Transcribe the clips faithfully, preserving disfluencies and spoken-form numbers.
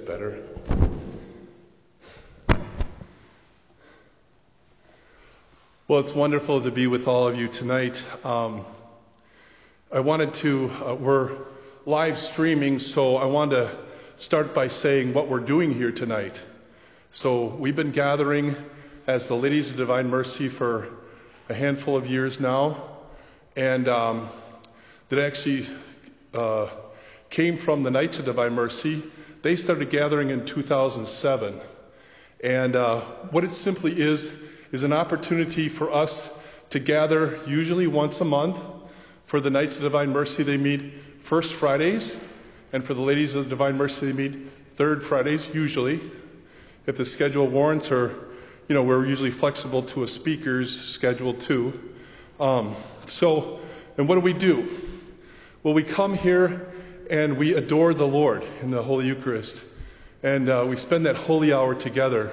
better. Well, it's wonderful to be with all of you tonight. Um, I wanted to, uh, we're live streaming, so I wanted to start by saying what we're doing here tonight. So we've been gathering as the Ladies of Divine Mercy for a handful of years now, and um, that actually uh, came from the Knights of Divine Mercy. They started gathering in two thousand seven, and uh, what it simply is is an opportunity for us to gather usually once a month. For the Knights of Divine Mercy, they meet first Fridays, and for the Ladies of Divine Mercy, they meet third Fridays usually. If the schedule warrants, or you know, we're usually flexible to a speaker's schedule too. Um, so, and what do we do? Well, we come here and we adore the Lord in the Holy Eucharist, and uh, we spend that holy hour together.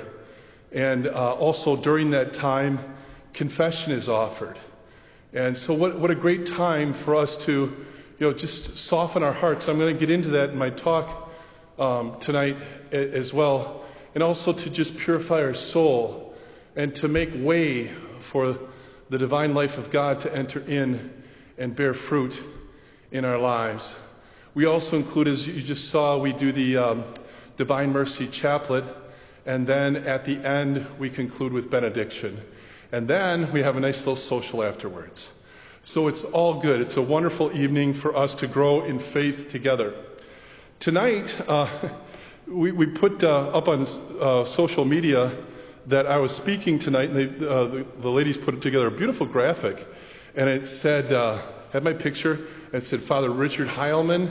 And uh, also during that time, confession is offered. And so what, what a great time for us to, you know, just soften our hearts. I'm going to get into that in my talk um, tonight a- as well. And also to just purify our soul and to make way for the divine life of God to enter in and bear fruit in our lives. We also include, as you just saw, we do the um, Divine Mercy Chaplet. And then at the end, we conclude with benediction. And then we have a nice little social afterwards. So it's all good. It's a wonderful evening for us to grow in faith together. Tonight, uh, we, we put uh, up on uh, social media that I was speaking tonight, and they, uh, the, the ladies put together a beautiful graphic. And it said, uh, had my picture, and it said, Father Richard Heilman,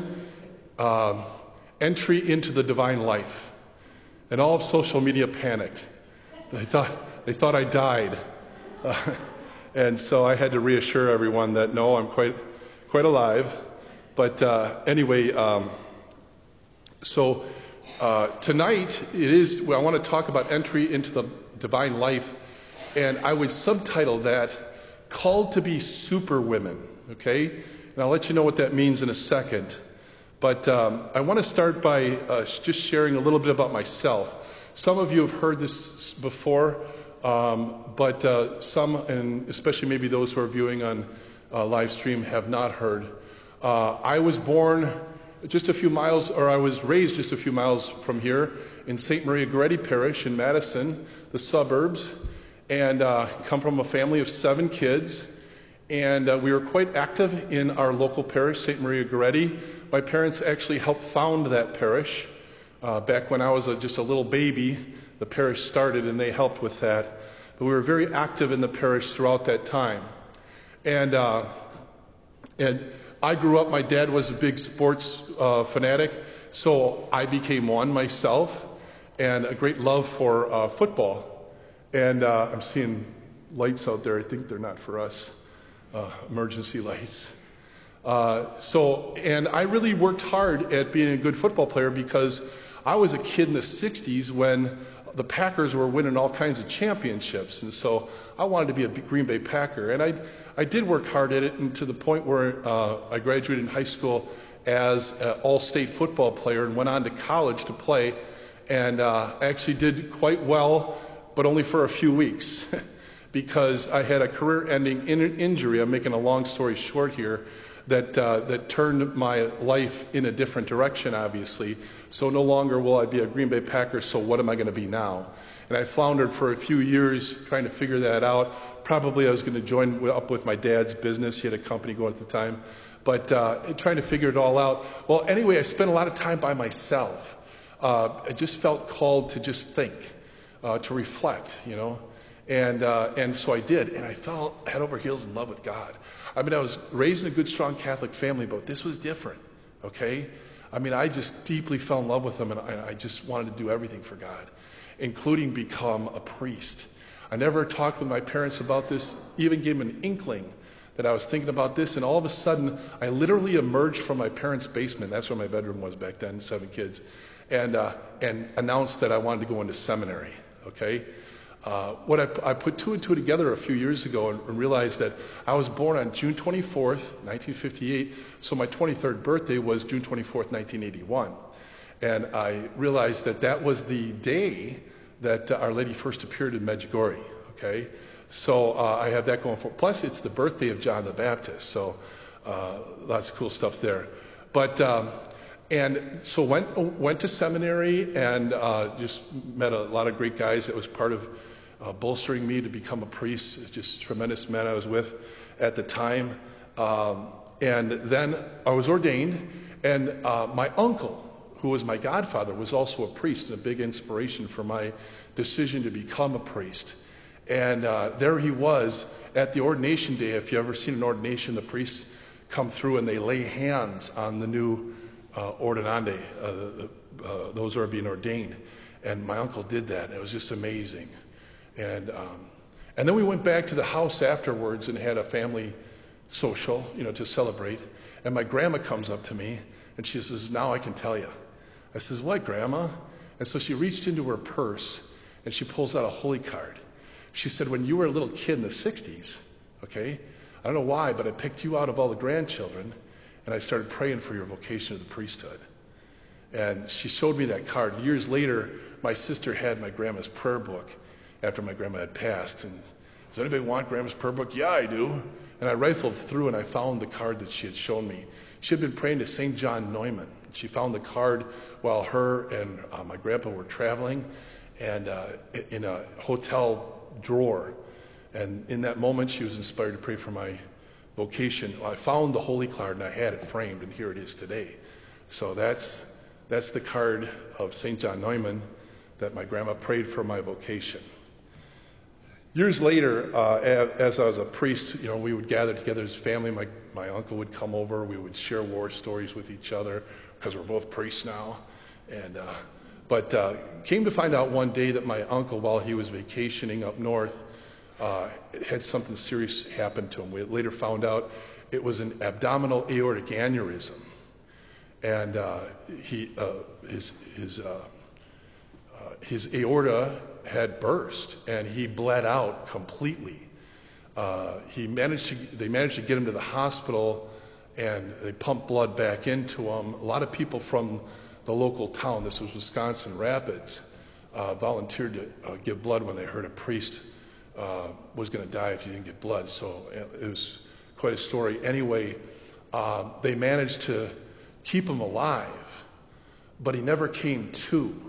uh, entry into the divine life. And all of social media panicked. They thought they thought I died, uh, and so I had to reassure everyone that no, I'm quite quite alive. But uh, anyway, um, so uh, tonight it is. Well, I want to talk about entry into the divine life, and I would subtitle that "Called to be Super Women." Okay, and I'll let you know what that means in a second. But um, I want to start by uh, just sharing a little bit about myself. Some of you have heard this before, um, but uh, some, and especially maybe those who are viewing on uh, live stream, have not heard. Uh, I was born just a few miles, or I was raised just a few miles from here in Saint Maria Goretti Parish in Madison, the suburbs, and uh, come from a family of seven kids. And uh, we were quite active in our local parish, Saint Maria Goretti. My parents actually helped found that parish. Uh, back when I was a, just a little baby, the parish started and they helped with that. But we were very active in the parish throughout that time. And uh, and I grew up, my dad was a big sports uh, fanatic, so I became one myself, and a great love for uh, football. And uh, I'm seeing lights out there. I think they're not for us, uh, emergency lights. Uh, so, and I really worked hard at being a good football player because I was a kid in the sixties when the Packers were winning all kinds of championships. And so I wanted to be a Green Bay Packer. And I I did work hard at it, and to the point where uh, I graduated in high school as an all-state football player and went on to college to play. And uh, I actually did quite well, but only for a few weeks because I had a career-ending in- injury. I'm making a long story short here. That uh, that turned my life in a different direction, obviously. So no longer will I be a Green Bay Packer, so what am I going to be now? And I floundered for a few years trying to figure that out. Probably I was going to join up with my dad's business. He had a company going at the time. But uh, trying to figure it all out. Well, anyway, I spent a lot of time by myself. Uh, I just felt called to just think, uh, to reflect, you know. And uh, and so I did. And I fell head over heels in love with God. I mean, I was raised in a good, strong Catholic family, but this was different, okay? I mean, I just deeply fell in love with him, and I, I just wanted to do everything for God, including become a priest. I never talked with my parents about this, even gave them an inkling that I was thinking about this, and all of a sudden, I literally emerged from my parents' basement. That's where my bedroom was back then, seven kids, and uh, and announced that I wanted to go into seminary, okay? Uh, what I, I put two and two together a few years ago and, and realized that I was born on June twenty-fourth, nineteen fifty-eight, so my twenty-third birthday was June twenty-fourth, nineteen eighty-one. And I realized that that was the day that uh, Our Lady first appeared in Medjugorje, okay? So uh, I have that going for. Plus, it's the birthday of John the Baptist, so uh, lots of cool stuff there. But um, and so went went to seminary and uh, just met a lot of great guys. That was part of uh, bolstering me to become a priest. It's just tremendous men I was with at the time. Um, and then I was ordained, and uh, my uncle, who was my godfather, was also a priest and a big inspiration for my decision to become a priest. And uh, there he was at the ordination day. If you ever seen an ordination, the priests come through and they lay hands on the new uh, ordinande, uh, the, uh, those who are being ordained. And my uncle did that. And it was just amazing. And um, and then we went back to the house afterwards and had a family social, you know, to celebrate. And my grandma comes up to me and she says, "Now I can tell you." I says, "What, Grandma?" And so she reached into her purse and she pulls out a holy card. She said, "When you were a little kid in the sixties, okay, I don't know why, but I picked you out of all the grandchildren and I started praying for your vocation to the priesthood." And she showed me that card. Years later, my sister had my grandma's prayer book after my grandma had passed. And does anybody want grandma's prayer book? Yeah, I do. And I rifled through and I found the card that she had shown me. She had been praying to Saint John Neumann. She found the card while her and uh, my grandpa were traveling and uh, in a hotel drawer. And in that moment, she was inspired to pray for my vocation. I found the holy card and I had it framed, and here it is today. So that's that's the card of Saint John Neumann that my grandma prayed for my vocation. Years later, uh, as I was a priest, you know, we would gather together as family. My my uncle would come over. We would share war stories with each other because we're both priests now. And uh, but uh, came to find out one day that my uncle, while he was vacationing up north, uh, had something serious happen to him. We later found out it was an abdominal aortic aneurysm, and uh, he uh, his his uh, uh, his aorta had burst and he bled out completely. Uh, he managed to, they managed to get him to the hospital and they pumped blood back into him. A lot of people from the local town, this was Wisconsin Rapids, uh, volunteered to uh, give blood when they heard a priest uh, was going to die if he didn't get blood. So it was quite a story. Anyway, uh, they managed to keep him alive, but he never came to.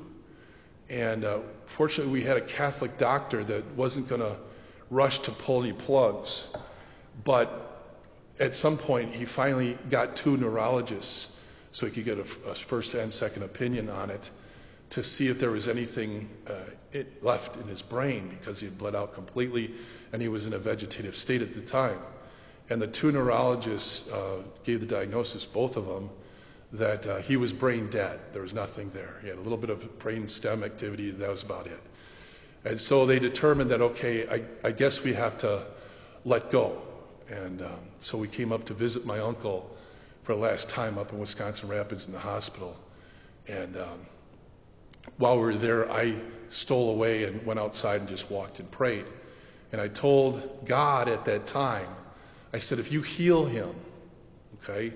And uh, fortunately, we had a Catholic doctor that wasn't going to rush to pull any plugs. But at some point, he finally got two neurologists so he could get a, a first and second opinion on it to see if there was anything uh, it left in his brain, because he had bled out completely and he was in a vegetative state at the time. And the two neurologists uh, gave the diagnosis, both of them, that uh, he was brain dead. There was nothing there. He had a little bit of brain stem activity. That was about it. And so they determined that, okay, I, I guess we have to let go. And um, so we came up to visit my uncle for the last time up in Wisconsin Rapids in the hospital. And um, while we were there, I stole away and went outside and just walked and prayed. And I told God at that time, I said, if you heal him, okay,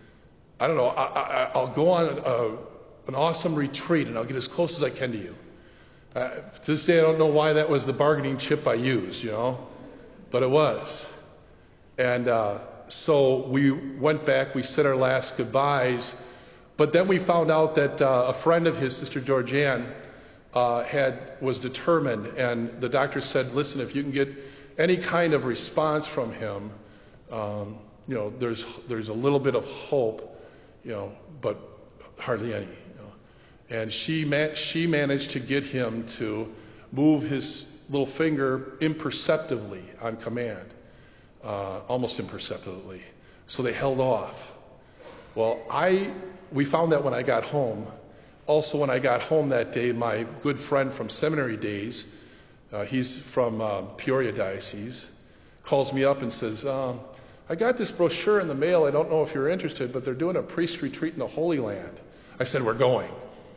I don't know, I, I, I'll go on a, an awesome retreat and I'll get as close as I can to you. Uh, to this day, I don't know why that was the bargaining chip I used, you know, but it was. And uh, so we went back, we said our last goodbyes, but then we found out that uh, a friend of his, Sister Georgianne, uh, had was determined, and the doctor said, listen, if you can get any kind of response from him, um, you know, there's there's a little bit of hope, you know, but hardly any. You know. And she man- she managed to get him to move his little finger imperceptibly on command, uh, almost imperceptibly. So they held off. Well, I we found that when I got home. Also, when I got home that day, my good friend from seminary days, uh, he's from uh, Peoria Diocese, calls me up and says, um, I got this brochure in the mail. I don't know if you're interested, but they're doing a priest retreat in the Holy Land. I said, we're going.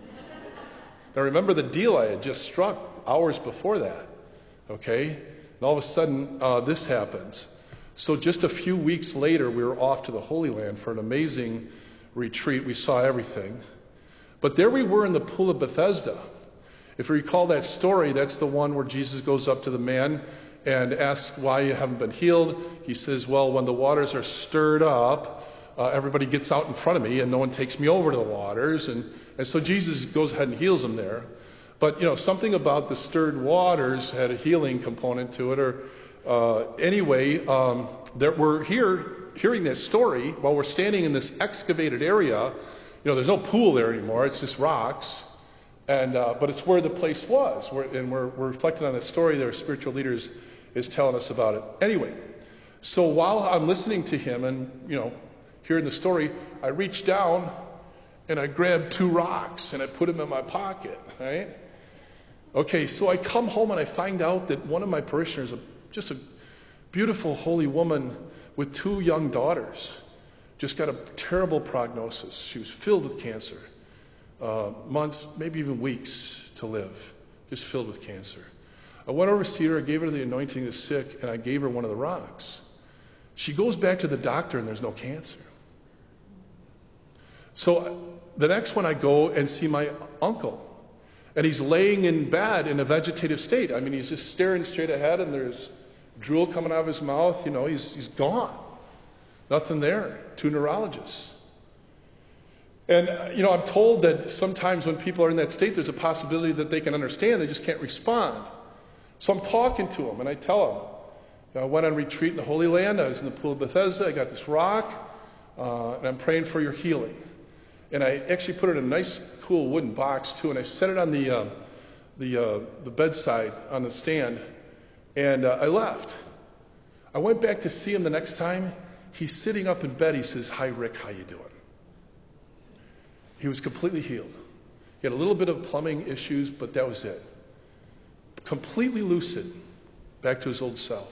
Now remember the deal I had just struck hours before that, okay? And all of a sudden, uh, this happens. So just a few weeks later, we were off to the Holy Land for an amazing retreat. We saw everything. But there we were in the pool of Bethesda. If you recall that story, that's the one where Jesus goes up to the man and asks why you haven't been healed. He says, well, when the waters are stirred up, uh, everybody gets out in front of me and no one takes me over to the waters. And, and so Jesus goes ahead and heals him there. But, you know, something about the stirred waters had a healing component to it. Or uh, anyway, um, there, we're here hearing this story while we're standing in this excavated area. You know, there's no pool there anymore. It's just rocks. And uh, but it's where the place was. We're, and we're, we're reflecting on this story. Their spiritual leaders is telling us about it. Anyway, so while I'm listening to him and, you know, hearing the story, I reached down and I grabbed two rocks and I put them in my pocket, right? Okay, so I come home and I find out that one of my parishioners, just a beautiful, holy woman with two young daughters, just got a terrible prognosis. She was filled with cancer. Uh, months, maybe even weeks to live, just filled with cancer. I went over to see her, I gave her the anointing of the sick, and I gave her one of the rocks. She goes back to the doctor and there's no cancer. So the next one I go and see my uncle. And he's laying in bed in a vegetative state. I mean, he's just staring straight ahead and there's drool coming out of his mouth. You know, he's, he's gone. Nothing there. Two neurologists. And, uh, you know, I'm told that sometimes when people are in that state, there's a possibility that they can understand. They just can't respond. So I'm talking to them and I tell them, you know, I went on retreat in the Holy Land. I was in the pool of Bethesda. I got this rock. Uh, and I'm praying for your healing. And I actually put it in a nice, cool wooden box, too, and I set it on the uh, the uh, the bedside on the stand, and uh, I left. I went back to see him the next time. He's sitting up in bed. He says, "Hi, Rick, how you doing?" He was completely healed. He had a little bit of plumbing issues, but that was it. Completely lucid, back to his old self.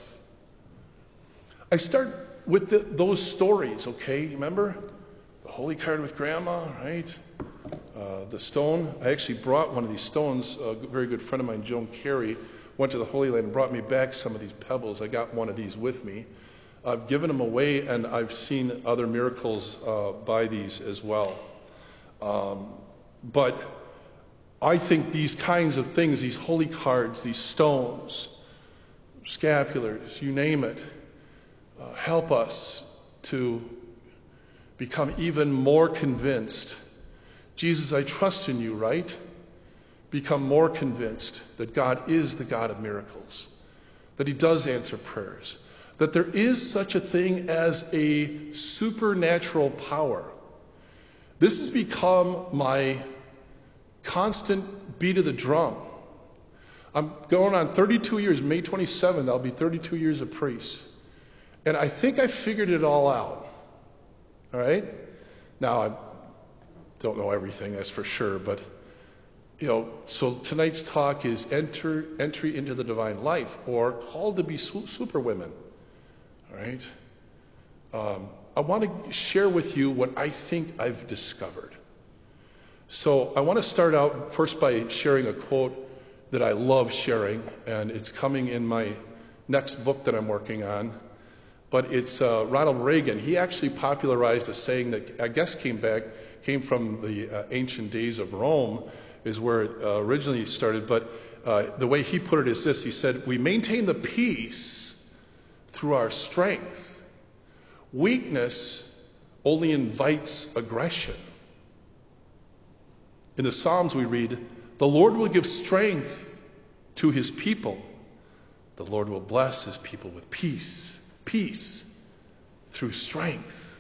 I start with the, those stories, okay? Remember? The holy card with grandma, right? Uh, the stone. I actually brought one of these stones. A very good friend of mine, Joan Carey, went to the Holy Land and brought me back some of these pebbles. I got one of these with me. I've given them away, and I've seen other miracles uh, by these as well. Um, but I think these kinds of things, these holy cards, these stones, scapulars, you name it, uh, help us to become even more convinced. Jesus, I trust in you, right? Become more convinced that God is the God of miracles, that he does answer prayers, that there is such a thing as a supernatural power. This has become my constant beat of the drum. I'm going on thirty-two years. May twenty-seventh, I'll be thirty-two years a priest. And I think I figured it all out. All right? Now, I don't know everything, that's for sure, but, you know, so tonight's talk is enter, entry into the divine life, or called to be su- superwomen. All right? Um, I want to share with you what I think I've discovered. So I want to start out first by sharing a quote that I love sharing, and it's coming in my next book that I'm working on. But it's uh, Ronald Reagan. He actually popularized a saying that I guess came back, came from the uh, ancient days of Rome, is where it uh, originally started. But uh, the way he put it is this. He said, "We maintain the peace through our strength. Weakness only invites aggression." In the Psalms we read, "The Lord will give strength to his people. The Lord will bless his people with peace." Peace through strength.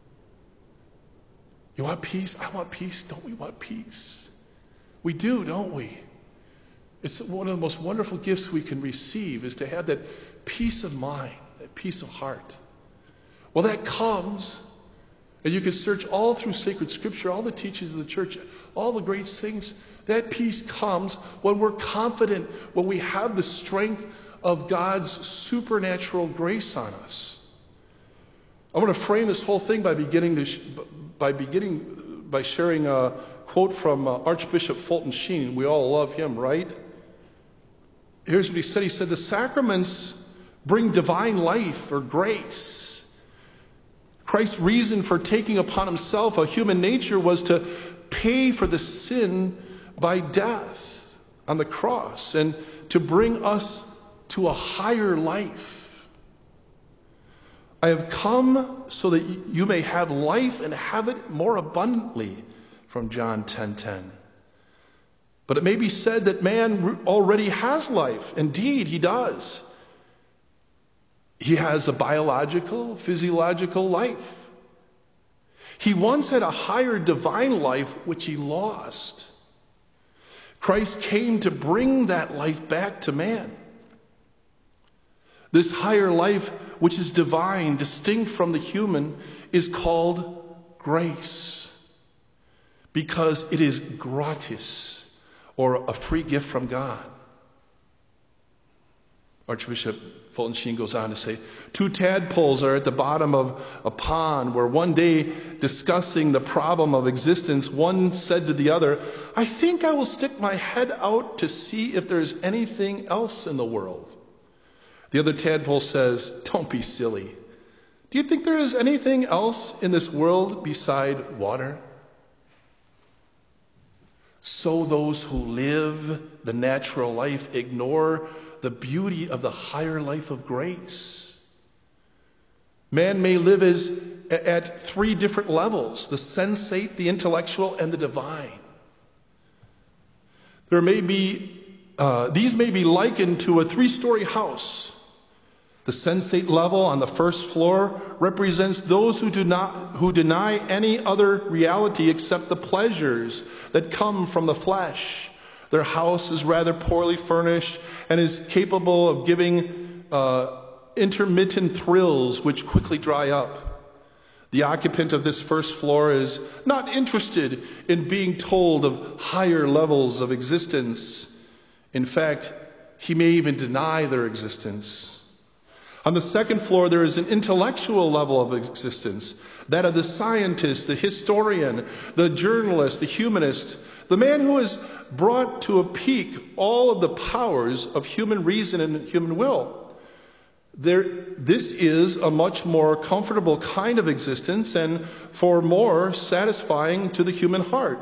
You want peace? I want peace. Don't we want peace? We do, don't we? It's one of the most wonderful gifts we can receive, is to have that peace of mind, that peace of heart. Well, that comes, and you can search all through sacred scripture, all the teachings of the church, all the great saints. That peace comes when we're confident, when we have the strength of God's supernatural grace on us. I'm going to frame this whole thing by beginning to sh- by beginning by sharing a quote from uh, Archbishop Fulton Sheen. We all love him, right? Here's what he said. He said, "The sacraments bring divine life or grace. Christ's reason for taking upon himself a human nature was to pay for the sin by death on the cross and to bring us to a higher life. I have come so that you may have life and have it more abundantly, from John ten ten. But it may be said that man already has life. Indeed, he does. He has a biological, physiological life. He once had a higher divine life, which he lost. Christ came to bring that life back to man. This higher life, which is divine, distinct from the human, is called grace, because it is gratis, or a free gift from God. Archbishop Fulton Sheen goes on to say, two tadpoles are at the bottom of a pond where one day, discussing the problem of existence, one said to the other, "I think I will stick my head out to see if there's anything else in the world." The other tadpole says, "Don't be silly. Do you think there is anything else in this world beside water?" So those who live the natural life ignore the beauty of the higher life of grace. Man may live as, at three different levels: the sensate, the intellectual, and the divine. There may be, uh, these may be likened to a three-story house. The sensate level on the first floor represents those who do not, who deny any other reality except the pleasures that come from the flesh. Their house is rather poorly furnished and is capable of giving uh, intermittent thrills which quickly dry up. The occupant of this first floor is not interested in being told of higher levels of existence. In fact, he may even deny their existence. On the second floor, there is an intellectual level of existence, that of the scientist, the historian, the journalist, the humanist, the man who has brought to a peak all of the powers of human reason and human will. There, this is a much more comfortable kind of existence and for more satisfying to the human heart.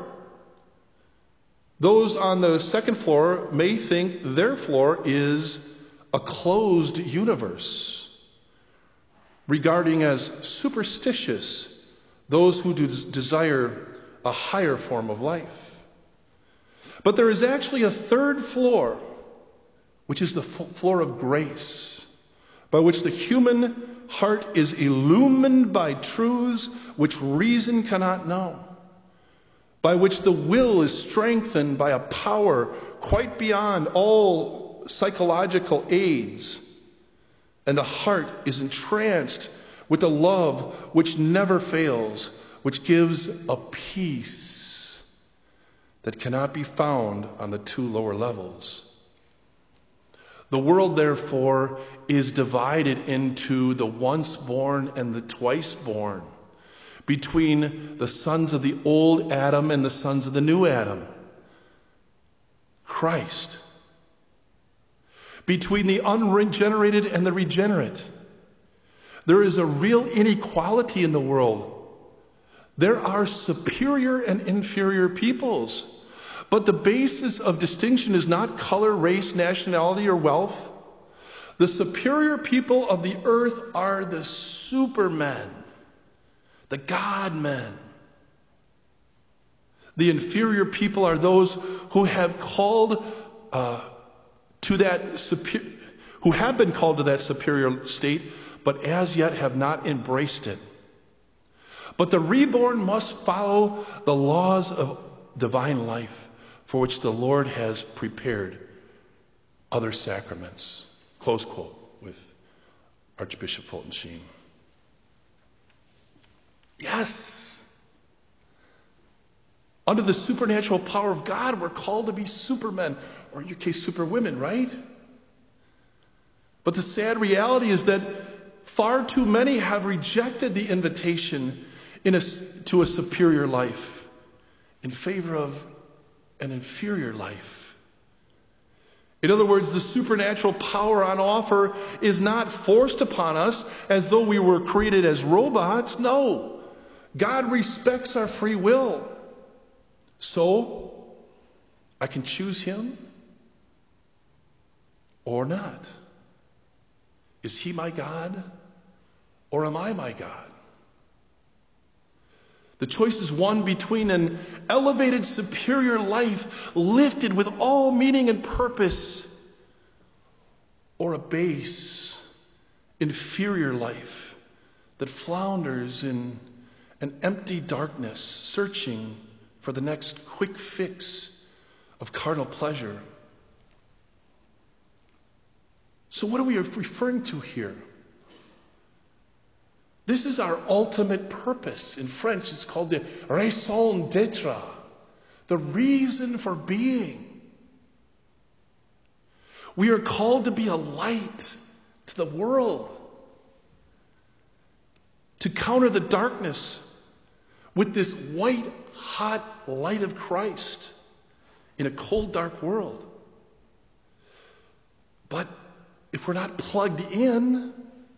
Those on the second floor may think their floor is a closed universe, regarding as superstitious those who do desire a higher form of life. But there is actually a third floor, which is the floor of grace, by which the human heart is illumined by truths which reason cannot know, by which the will is strengthened by a power quite beyond all psychological aids, and the heart is entranced with a love which never fails, which gives a peace that cannot be found on the two lower levels. The world, therefore, is divided into the once born and the twice born, between the sons of the old Adam and the sons of the new Adam, Christ. Between the unregenerated and the regenerate. There is a real inequality in the world. There are superior and inferior peoples. But the basis of distinction is not color, race, nationality, or wealth. The superior people of the earth are the supermen, the God-men. The inferior people are those who have called uh, to that superior, who have been called to that superior state, but as yet have not embraced it. But the reborn must follow the laws of divine life, for which the Lord has prepared other sacraments. Close quote with Archbishop Fulton Sheen. Yes. Under the supernatural power of God, we're called to be supermen, or in your case, superwomen, right? But the sad reality is that far too many have rejected the invitation in a, to a superior life in favor of an inferior life. In other words, the supernatural power on offer is not forced upon us as though we were created as robots. No. God respects our free will. So, I can choose him or not. Is he my God or am I my God? The choice is one between an elevated, superior life lifted with all meaning and purpose, or a base, inferior life that flounders in an empty darkness, searching for the next quick fix of carnal pleasure. So what are we referring to here? This is our ultimate purpose. In French, it's called the raison d'être, the reason for being. We are called to be a light to the world, to counter the darkness with this white, hot light of Christ in a cold, dark world. But if we're not plugged in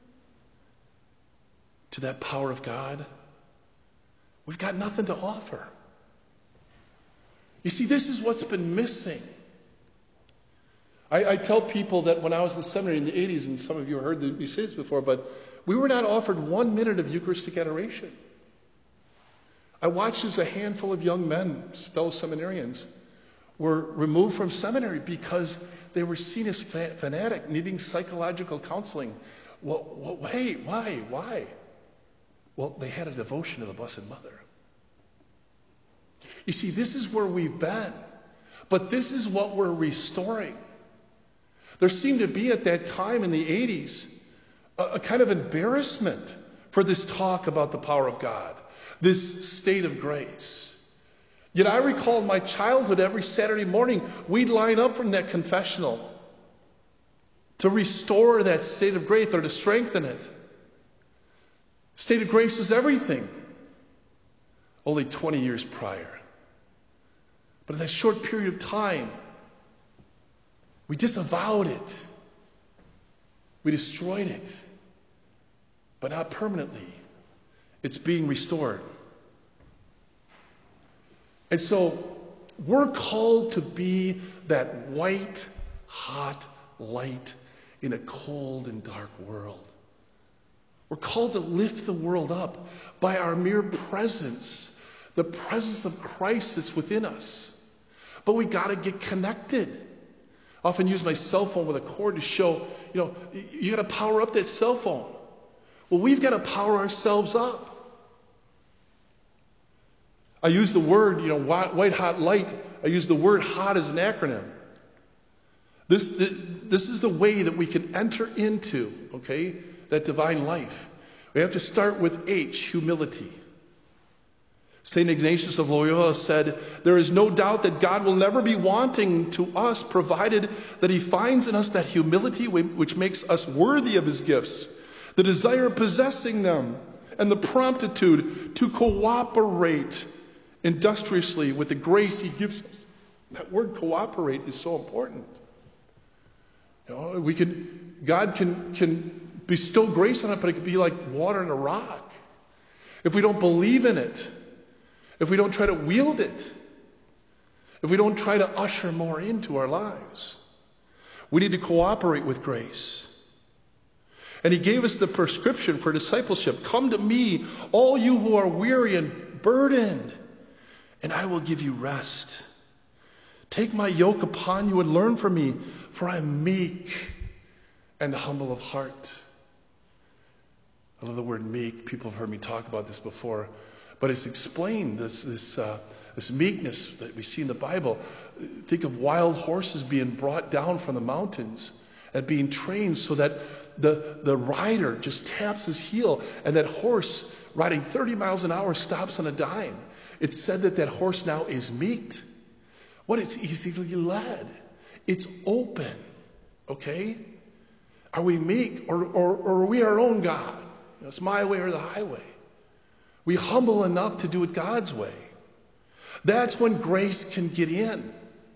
to that power of God, we've got nothing to offer. You see, this is what's been missing. I, I tell people that when I was in seminary in the eighties, and some of you have heard me say this before, but we were not offered one minute of Eucharistic adoration. I watched as a handful of young men, fellow seminarians, were removed from seminary because they were seen as fa- fanatic, needing psychological counseling. Well, well, wait, why, why? Well, they had a devotion to the Blessed Mother. You see, this is where we've been, but this is what we're restoring. There seemed to be at that time in the eighties a, a kind of embarrassment for this talk about the power of God, this state of grace. Yet I recall in my childhood, every Saturday morning, we'd line up from that confessional to restore that state of grace or to strengthen it. State of grace was everything only twenty years prior. But in that short period of time, we disavowed it. We destroyed it. But not permanently. It's being restored. And so we're called to be that white, hot light in a cold and dark world. We're called to lift the world up by our mere presence, the presence of Christ that's within us. But we got to get connected. I often use my cell phone with a cord to show, you know, you got to power up that cell phone. Well, we've got to power ourselves up. I use the word, you know, white hot light. I use the word hot as an acronym. This, this is the way that we can enter into, okay, that divine life. We have to start with H, humility. Saint Ignatius of Loyola said, there is no doubt that God will never be wanting to us, provided that he finds in us that humility which makes us worthy of his gifts, the desire of possessing them, and the promptitude to cooperate industriously with the grace he gives us. That word cooperate is so important. You know, we can, God can, can bestow grace on it, but it could be like water in a rock. If we don't believe in it, if we don't try to wield it, if we don't try to usher more into our lives, we need to cooperate with grace. And he gave us the prescription for discipleship. Come to me, all you who are weary and burdened, and I will give you rest. Take my yoke upon you and learn from me, for I am meek and humble of heart. I love the word meek. People have heard me talk about this before. But it's explained, this, this, uh, this meekness that we see in the Bible. Think of wild horses being brought down from the mountains and being trained so that the, the rider just taps his heel and that horse riding thirty miles an hour stops on a dime. It's said that that horse now is meek. What? It's easily led. It's open. Okay? Are we meek or, or, or are we our own God? You know, it's my way or the highway. We humble enough to do it God's way. That's when grace can get in.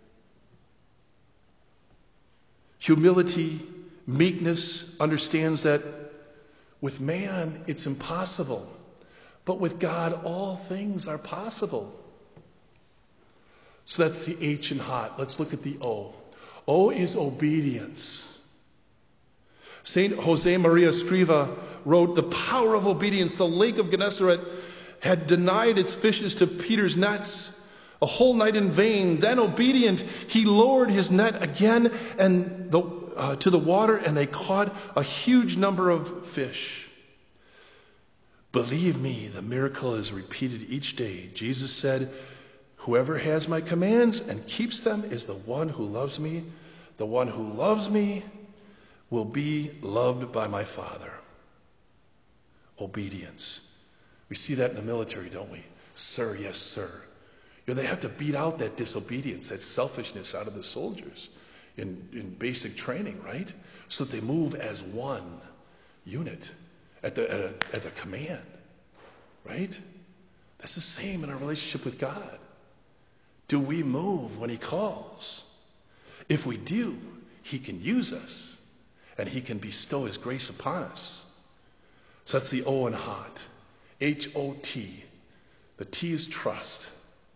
Humility, meekness understands that with man it's impossible, but with God all things are possible. So that's the H in hot. Let's look at the O. O is obedience. Saint Jose Maria Escriva wrote, the power of obedience. The lake of Gennesaret had denied its fishes to Peter's nets a whole night in vain. Then obedient, he lowered his net again and the, uh, to the water, and they caught a huge number of fish. Believe me, the miracle is repeated each day. Jesus said, whoever has my commands and keeps them is the one who loves me. The one who loves me will be loved by my Father. Obedience. We see that in the military, don't we? Sir, yes, sir. You know, they have to beat out that disobedience, that selfishness out of the soldiers in, in basic training, right? So that they move as one unit at the, at, a, at the command, right? That's the same in our relationship with God. Do we move when he calls? If we do, he can use us and he can bestow his grace upon us. So that's the O in hot. H O T. The T is trust.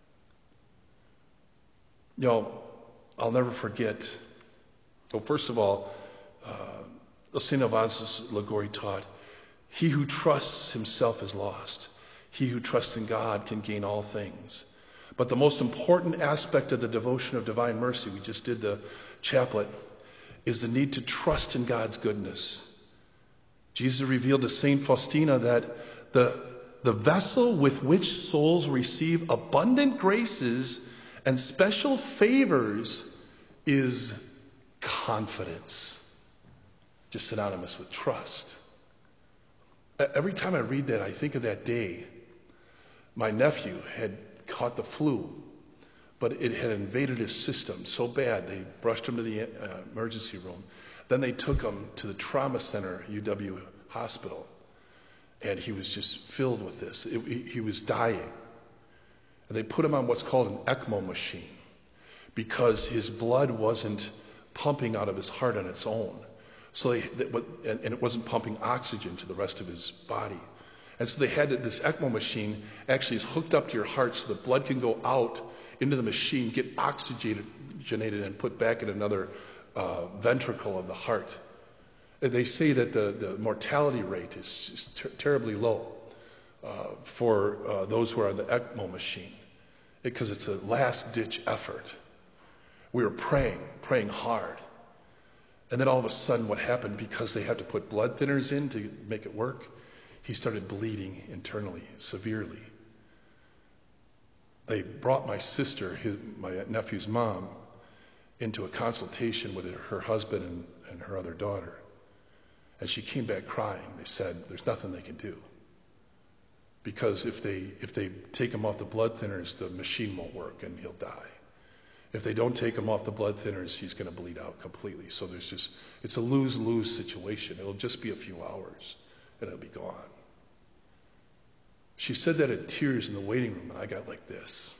You know, I'll never forget. Well, first of all, uh, Saint Alphonsus Liguori taught, he who trusts himself is lost. He who trusts in God can gain all things. But the most important aspect of the devotion of divine mercy, we just did the chaplet, is the need to trust in God's goodness. Jesus revealed to Saint Faustina that the, the vessel with which souls receive abundant graces and special favors is confidence, just synonymous with trust. Every time I read that, I think of that day. My nephew had caught the flu, but it had invaded his system so bad they rushed him to the uh, emergency room. Then they took him to the trauma center, U W hospital, and he was just filled with this. It, he, he was dying. And they put him on what's called an ECMO machine because his blood wasn't pumping out of his heart on its own. So they, and it wasn't pumping oxygen to the rest of his body. And so they had this ECMO machine actually is hooked up to your heart so the blood can go out into the machine, get oxygenated, and put back in another uh, ventricle of the heart. And they say that the, the mortality rate is just ter- terribly low uh, for uh, those who are on the ECMO machine because it's a last-ditch effort. We were praying, praying hard. And then all of a sudden what happened, because they had to put blood thinners in to make it work, he started bleeding internally, severely. They brought my sister, his, my nephew's mom, into a consultation with her husband and, and her other daughter. And she came back crying. They said, there's nothing they can do. Because if they if they take him off the blood thinners, the machine won't work and he'll die. If they don't take him off the blood thinners, he's going to bleed out completely. So there's just, it's a lose-lose situation. It'll just be a few hours and it'll be gone. She said that in tears in the waiting room, and I got like this.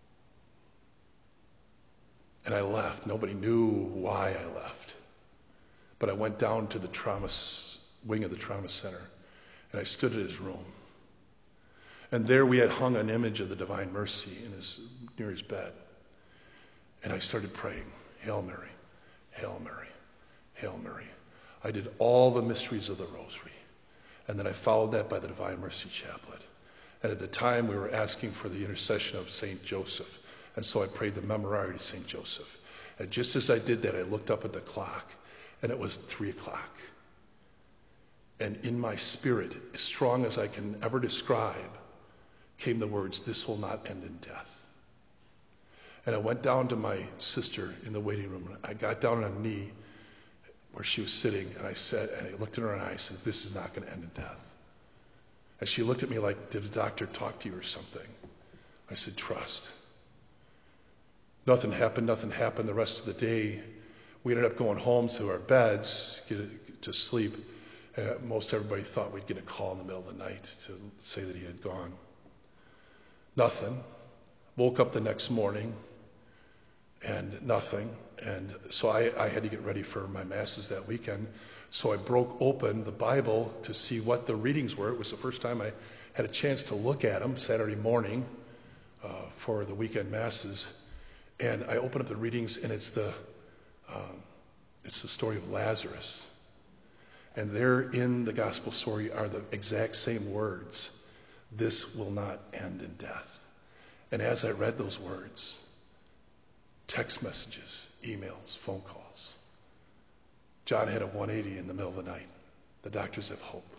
And I left. Nobody knew why I left. But I went down to the trauma wing of the trauma center, and I stood in his room. And there we had hung an image of the Divine Mercy in his, near his bed. And I started praying, Hail Mary, Hail Mary, Hail Mary. I did all the mysteries of the Rosary. And then I followed that by the Divine Mercy Chaplet. And at the time we were asking for the intercession of Saint Joseph. And so I prayed the Memorare to Saint Joseph. And just as I did that, I looked up at the clock, and it was three o'clock. And in my spirit, as strong as I can ever describe, came the words, this will not end in death. And I went down to my sister in the waiting room, and I got down on a knee where she was sitting, and I said, and I looked in her eye and said, this is not going to end in death. And she looked at me like, did a doctor talk to you or something? I said, trust. Nothing happened, nothing happened. The rest of the day, we ended up going home to our beds, get to sleep. And most everybody thought we'd get a call in the middle of the night to say that he had gone. Nothing. Woke up the next morning, and nothing. And so I, I had to get ready for my masses that weekend. So I broke open the Bible to see what the readings were. It was the first time I had a chance to look at them Saturday morning uh, for the weekend masses. And I open up the readings, and it's the um, it's the story of Lazarus. And there in the gospel story are the exact same words. This will not end in death. And as I read those words, text messages, emails, phone calls, John had a one eighty in the middle of the night. The doctors have hope.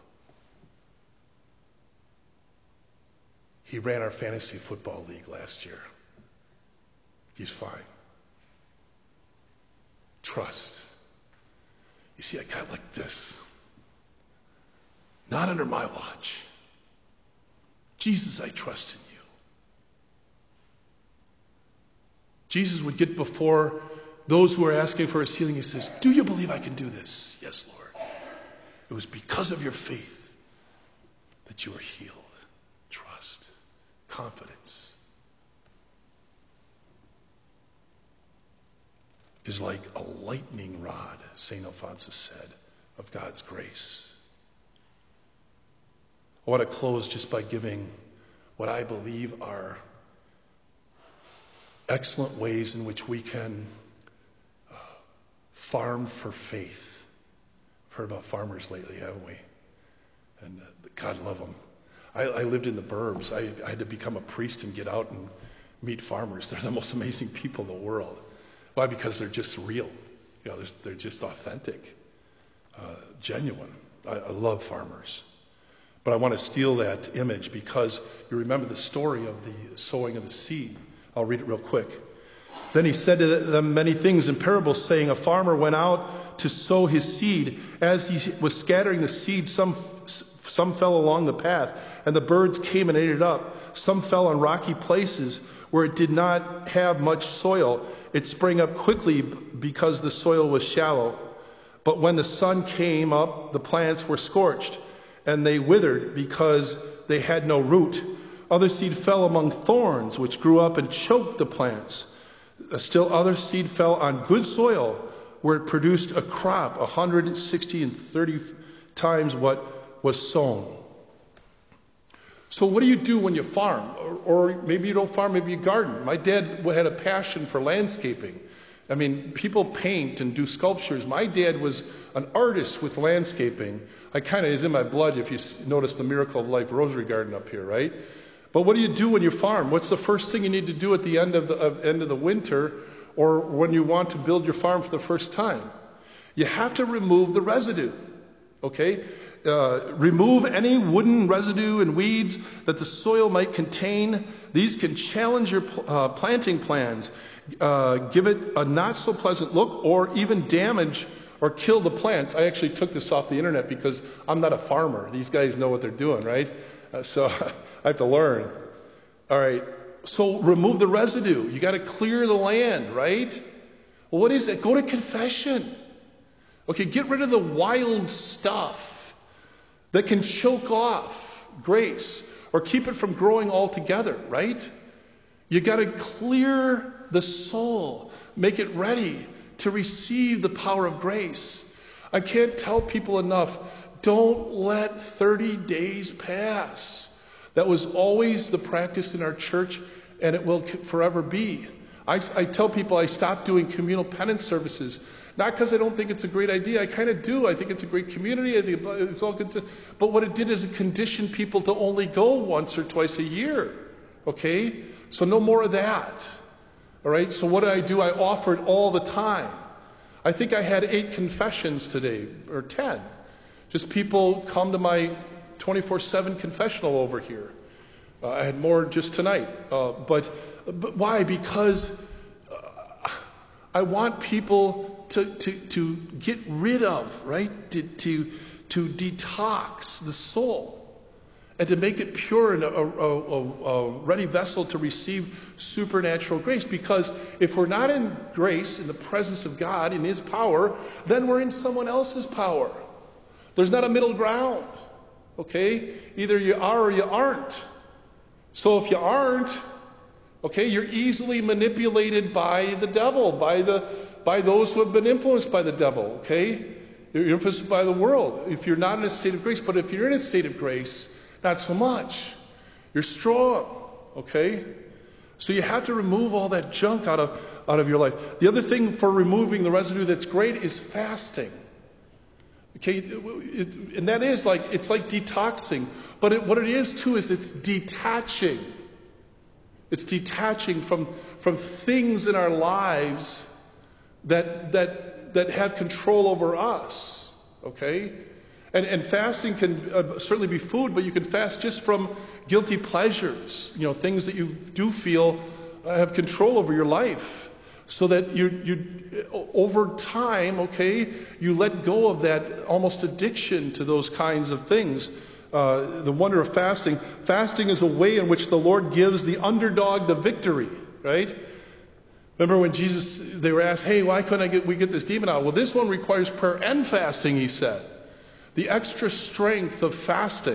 He ran our fantasy football league last year. He's fine. Trust. You see, a guy like this, not under my watch. Jesus, I trust in you. Jesus would get before those who are asking for his healing. He says, do you believe I can do this? Yes, Lord. It was because of your faith that you were healed. Trust. Confidence is like a lightning rod, Saint Alphonsus said, of God's grace. I want to close just by giving what I believe are excellent ways in which we can uh, farm for faith. We've heard about farmers lately, haven't we? And uh, God love them. I, I lived in the burbs. I, I had to become a priest and get out and meet farmers. They're the most amazing people in the world. Why? Because they're just real. You know, they're, they're just authentic, uh, genuine. I, I love farmers. But I want to steal that image because you remember the story of the sowing of the seed. I'll read it real quick. Then he said to them many things in parables, saying, a farmer went out to sow his seed. As he was scattering the seed, some some fell along the path, and the birds came and ate it up. Some fell on rocky places where it did not have much soil. It sprang up quickly because the soil was shallow. But when the sun came up, the plants were scorched, and they withered because they had no root. Other seed fell among thorns, which grew up and choked the plants. Still other seed fell on good soil, where it produced a crop, one hundred sixty and thirty times what was sown. So what do you do when you farm? Or, or maybe you don't farm, maybe you garden. My dad had a passion for landscaping. I mean, people paint and do sculptures. My dad was an artist with landscaping. I kind of is in my blood if you notice the Miracle of Life Rosary Garden up here, right? But what do you do when you farm? What's the first thing you need to do at the end of the of, end of the winter or when you want to build your farm for the first time? You have to remove the residue, okay? Uh, remove any wooden residue and weeds that the soil might contain. These can challenge your uh, planting plans, uh, give it a not so pleasant look, or even damage or kill the plants. I actually took this off the internet because I'm not a farmer. These guys know what they're doing, right? Uh, so I have to learn. All right. So remove the residue. You got to clear the land, right? Well, what is it? Go to confession. Okay, get rid of the wild stuff that can choke off grace or keep it from growing altogether, right? You got to clear the soul, make it ready to receive the power of grace. I can't tell people enough, don't let thirty days pass. That was always the practice in our church, and it will forever be. I, I tell people I stopped doing communal penance services. Not because I don't think it's a great idea. I kind of do. I think it's a great community. I think it's all good to, but what it did is it conditioned people to only go once or twice a year. Okay? So no more of that. All right? So what did I do? I offered all the time. I think I had eight confessions today, or ten. Just people come to my twenty-four seven confessional over here. Uh, I had more just tonight. Uh, but, but why? Because uh, I want people to, to, to get rid of, right? To, to, to detox the soul and to make it pure and a, a, a, a ready vessel to receive supernatural grace. Because if we're not in grace, in the presence of God, in His power, then we're in someone else's power. There's not a middle ground, okay? Either you are or you aren't. So if you aren't, okay, you're easily manipulated by the devil, by the by those who have been influenced by the devil, okay? You're influenced by the world if you're not in a state of grace. But if you're in a state of grace, not so much. You're strong, okay? So you have to remove all that junk out of, out of your life. The other thing for removing the residue that's great is fasting. Okay, it, and that is like, it's like detoxing. But it, what it is too is it's detaching. It's detaching from, from things in our lives that, that, that have control over us. Okay? And, and fasting can uh, certainly be food, but you can fast just from guilty pleasures, you know, things that you do feel uh, have control over your life, so that you, you, over time, okay, you let go of that almost addiction to those kinds of things. Uh, the wonder of fasting. Fasting is a way in which the Lord gives the underdog the victory, right? Remember when Jesus, they were asked, hey, why couldn't I get, we get this demon out? Well, this one requires prayer and fasting, he said. The extra strength of fasting.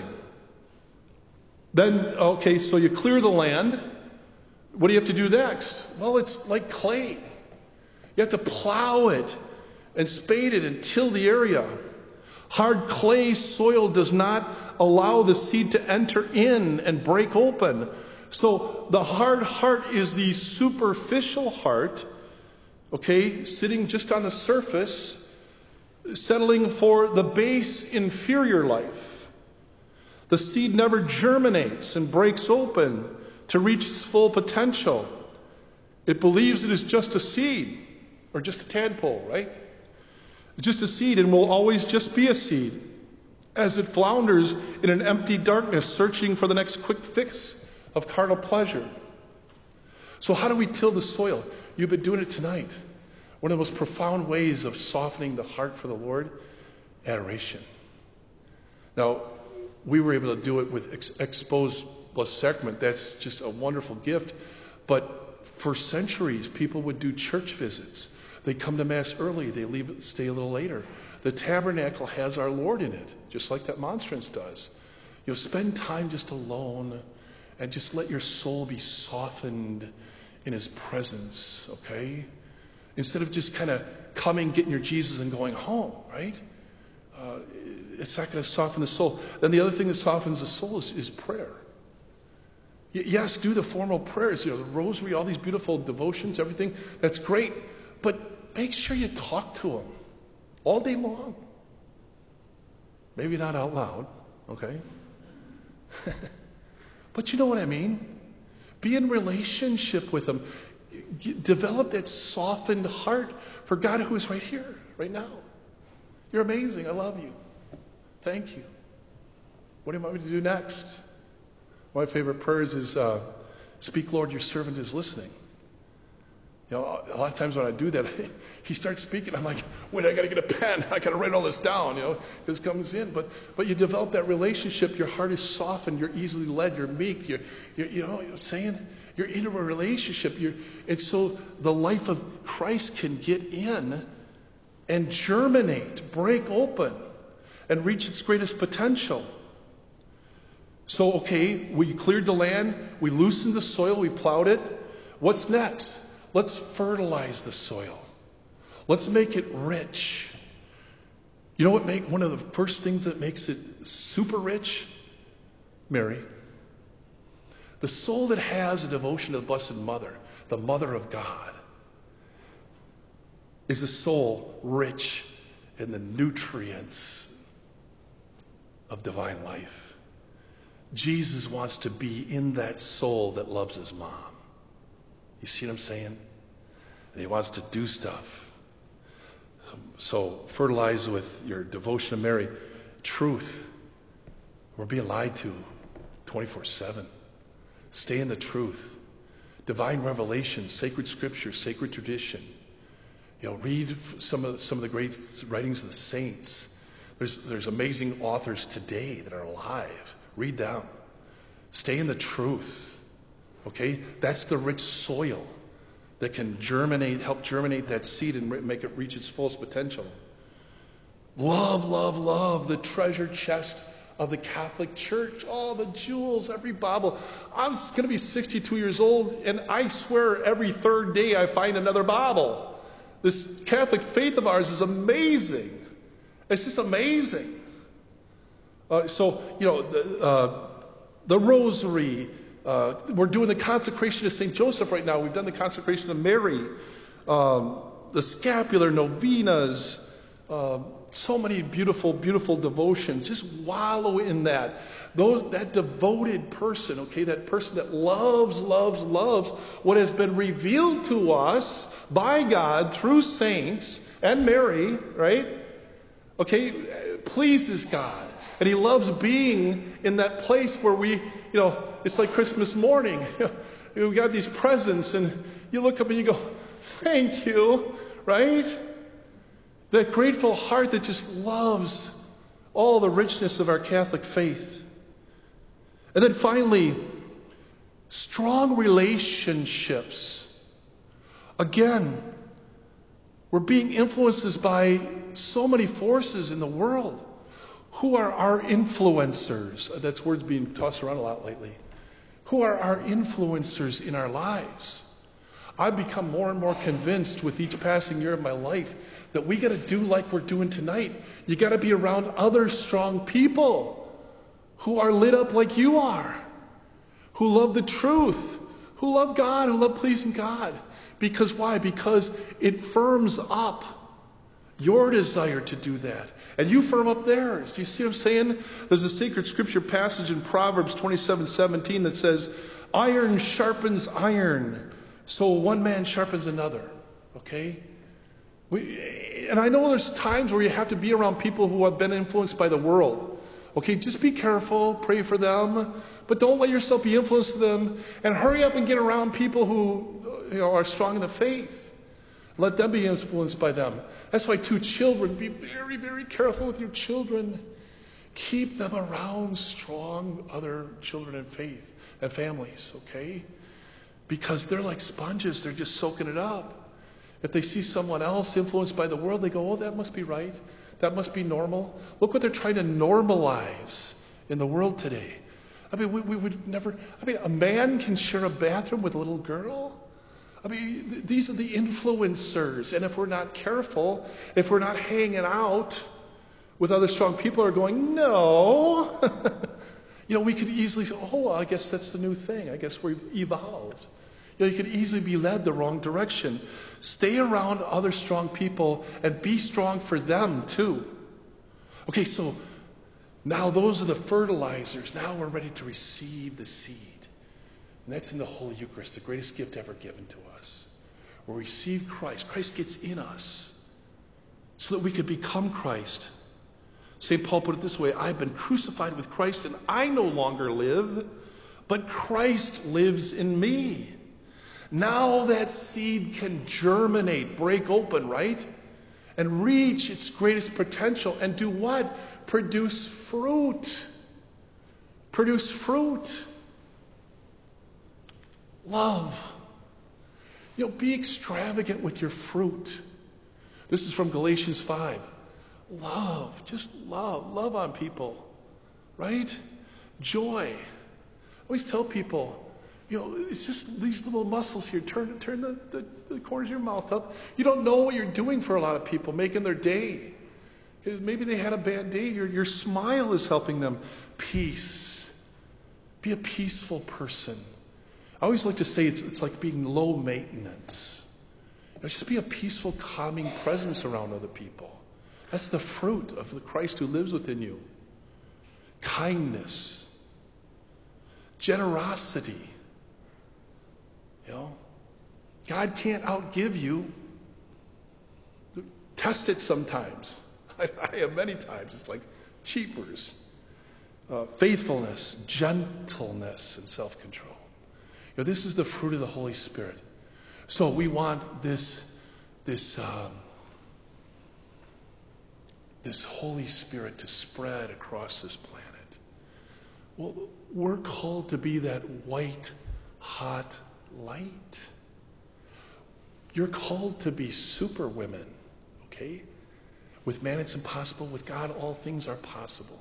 Then, okay, so you clear the land. What do you have to do next? Well, it's like clay. You have to plow it and spade it and till the area. Hard clay soil does not allow the seed to enter in and break open. So the hard heart is the superficial heart, okay, sitting just on the surface, settling for the base inferior life. The seed never germinates and breaks open to reach its full potential. It believes it is just a seed, or just a tadpole, right? Just a seed, and will always just be a seed as it flounders in an empty darkness, searching for the next quick fix of carnal pleasure. So how do we till the soil? You've been doing it tonight. One of the most profound ways of softening the heart for the Lord, adoration. Now, we were able to do it with ex- exposed blessed sacrament. That's just a wonderful gift. But for centuries, people would do church visits. They come to Mass early. They leave, stay a little later. The tabernacle has our Lord in it, just like that monstrance does. You know, spend time just alone and just let your soul be softened in His presence, okay? Instead of just kind of coming, getting your Jesus and going home, right? Uh, it's not going to soften the soul. Then the other thing that softens the soul is, is prayer. Y- yes, do the formal prayers, you know, the rosary, all these beautiful devotions, everything. That's great. But make sure you talk to Him all day long. Maybe not out loud, okay? But you know what I mean? Be in relationship with Him. G- develop that softened heart for God who is right here, right now. You're amazing. I love you. Thank you. What do you want me to do next? One of my favorite prayers is, uh, speak, Lord, your servant is listening. You know, a lot of times when I do that, he starts speaking. I'm like, wait, I got to get a pen. I got to write all this down, you know, because it comes in. But but you develop that relationship. Your heart is softened. You're easily led. You're meek. You're, you're you know what I'm saying? You're in a relationship. You're, and so the life of Christ can get in and germinate, break open, and reach its greatest potential. So, okay, we cleared the land. We loosened the soil. We plowed it. What's next? Let's fertilize the soil. Let's make it rich. You know what make one of the first things that makes it super rich? Mary. The soul that has a devotion to the Blessed Mother, the Mother of God, is a soul rich in the nutrients of divine life. Jesus wants to be in that soul that loves his mom. You see what I'm saying? And he wants to do stuff. So fertilize with your devotion to Mary. Truth. We're being lied to twenty-four seven. Stay in the truth. Divine revelation, sacred scripture, sacred tradition. You know, read some of some of the great writings of the saints. There's there's amazing authors today that are alive. Read them. Stay in the truth. Okay? That's the rich soil that can germinate, help germinate that seed and make it reach its fullest potential. Love, love, love the treasure chest of the Catholic Church. All the jewels, every Bible. I'm going to be sixty-two years old, and I swear every third day I find another Bible. This Catholic faith of ours is amazing. It's just amazing. Uh, so, you know, the, uh, the rosary, Uh, we're doing the consecration of Saint Joseph right now. We've done the consecration of Mary, um, the scapular novenas, uh, so many beautiful, beautiful devotions. Just wallow in that. Those, that devoted person, okay, that person that loves, loves, loves what has been revealed to us by God through saints and Mary, right? Okay, pleases God. And he loves being in that place where we, you know, it's like Christmas morning. You know, we got these presents and you look up and you go, thank you, right? That grateful heart that just loves all the richness of our Catholic faith. And then finally, strong relationships. Again, we're being influenced by so many forces in the world. Who are our influencers? That's words being tossed around a lot lately. Who are our influencers in our lives? I've become more and more convinced with each passing year of my life that we got to do like we're doing tonight. You got to be around other strong people who are lit up like you are, who love the truth, who love God, who love pleasing God. Because why? Because it firms up your desire to do that. And you firm up theirs. Do you see what I'm saying? There's a sacred scripture passage in Proverbs twenty-seven seventeen that says, iron sharpens iron, so one man sharpens another. Okay? We, and I know there's times where you have to be around people who have been influenced by the world. Okay, just be careful, pray for them, but don't let yourself be influenced by them, and hurry up and get around people who, you know, are strong in the faith. Let them be influenced by them. That's why two children, be very, very careful with your children. Keep them around strong other children in faith and families, okay? Because they're like sponges, they're just soaking it up. If they see someone else influenced by the world, they go, oh, that must be right. That must be normal. Look what they're trying to normalize in the world today. I mean, we, we would never, I mean, a man can share a bathroom with a little girl. I mean, th- these are the influencers. And if we're not careful, if we're not hanging out with other strong people who are going, no, you know, we could easily say, oh, well, I guess that's the new thing. I guess we've evolved. You know, you could easily be led the wrong direction. Stay around other strong people and be strong for them too. Okay, so now those are the fertilizers. Now we're ready to receive the seed. And that's in the Holy Eucharist, the greatest gift ever given to us. We receive Christ. Christ gets in us so that we could become Christ. Saint Paul put it this way, I've been crucified with Christ and I no longer live, but Christ lives in me. Now that seed can germinate, break open, right? And reach its greatest potential and do what? Produce fruit. Produce fruit. Love. You know, be extravagant with your fruit. This is from Galatians five. Love. Just love. Love on people. Right? Joy. I always tell people, you know, it's just these little muscles here. Turn, turn the, the, the corners of your mouth up. You don't know what you're doing for a lot of people, making their day. Maybe they had a bad day. Your, your smile is helping them. Peace. Be a peaceful person. I always like to say it's, it's like being low maintenance. You know, just be a peaceful, calming presence around other people. That's the fruit of the Christ who lives within you. Kindness. Generosity. You know, God can't outgive you. Test it sometimes. I, I have many times. It's like cheapers. Uh, faithfulness, gentleness, and self-control. You know, this is the fruit of the Holy Spirit. So we want this, this, um, this Holy Spirit to spread across this planet. Well, we're called to be that white, hot light. You're called to be super women, okay? With man it's impossible. With God all things are possible.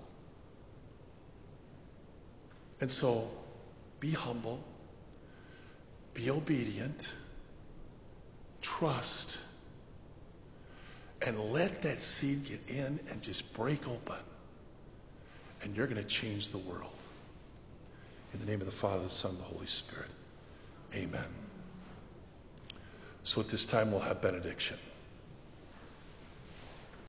And so, be humble. Be obedient. Trust. And let that seed get in and just break open. And you're going to change the world. In the name of the Father, the Son, and the Holy Spirit. Amen. So at this time, we'll have benediction.